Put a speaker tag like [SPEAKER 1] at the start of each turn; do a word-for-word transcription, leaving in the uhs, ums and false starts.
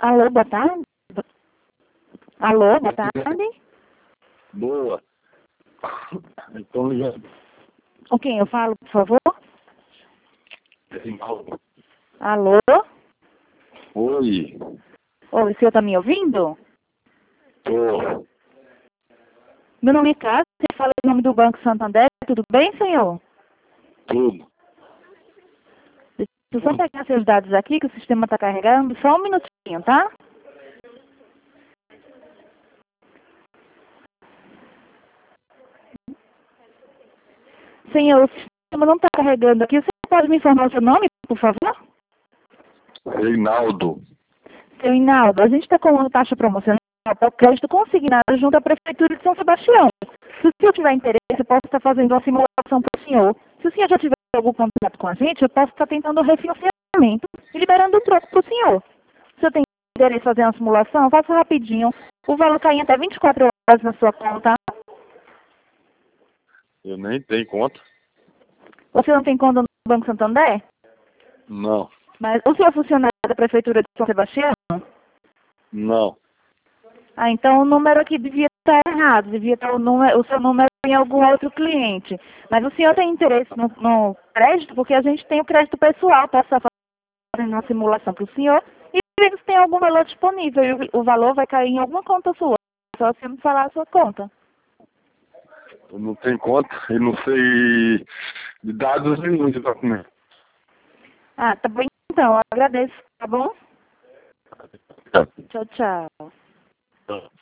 [SPEAKER 1] Alô, boa tarde. Alô, boa tarde.
[SPEAKER 2] Boa. Então ligando.
[SPEAKER 1] Com quem eu falo, por favor?
[SPEAKER 2] Reinaldo.
[SPEAKER 1] Alô?
[SPEAKER 2] Oi.
[SPEAKER 1] Oi, o senhor está me ouvindo?
[SPEAKER 2] Tô.
[SPEAKER 1] Meu nome é Cássio, você fala em nome do Banco Santander, tudo bem, senhor?
[SPEAKER 2] Tudo.
[SPEAKER 1] Deixa eu só pegar seus dados aqui, que o sistema está carregando, só um minutinho, tá? Senhor, o sistema não está carregando aqui, você pode me informar o seu nome, por favor?
[SPEAKER 2] Reinaldo.
[SPEAKER 1] Seu Hinaldo, a gente está com uma taxa promocional para o crédito consignado junto à Prefeitura de São Sebastião. Se o senhor tiver interesse, eu posso estar fazendo uma simulação para o senhor. Se o senhor já tiver algum contato com a gente, eu posso estar tentando o refinanciamento e liberando o troco para o senhor. Se o senhor tem interesse em fazer uma simulação, faça rapidinho. O valor cai em até vinte e quatro horas na sua conta.
[SPEAKER 2] Eu nem tenho conta.
[SPEAKER 1] Você não tem conta no Banco Santander?
[SPEAKER 2] Não.
[SPEAKER 1] Mas o senhor é funcionário da Prefeitura de São Sebastião?
[SPEAKER 2] Não.
[SPEAKER 1] Ah, então o número aqui devia estar errado, devia estar o, número, o seu número em algum outro cliente. Mas o senhor tem interesse no, no crédito, porque a gente tem o crédito pessoal, posso estar fazendo uma simulação para o senhor, e ver se tem algum valor disponível, e o, o valor vai cair em alguma conta sua, só você me falar a sua conta.
[SPEAKER 2] Eu não tenho conta e não sei de dados nenhum de documento.
[SPEAKER 1] Ah, tá bom então, eu agradeço, tá bom? Tchau, tchau.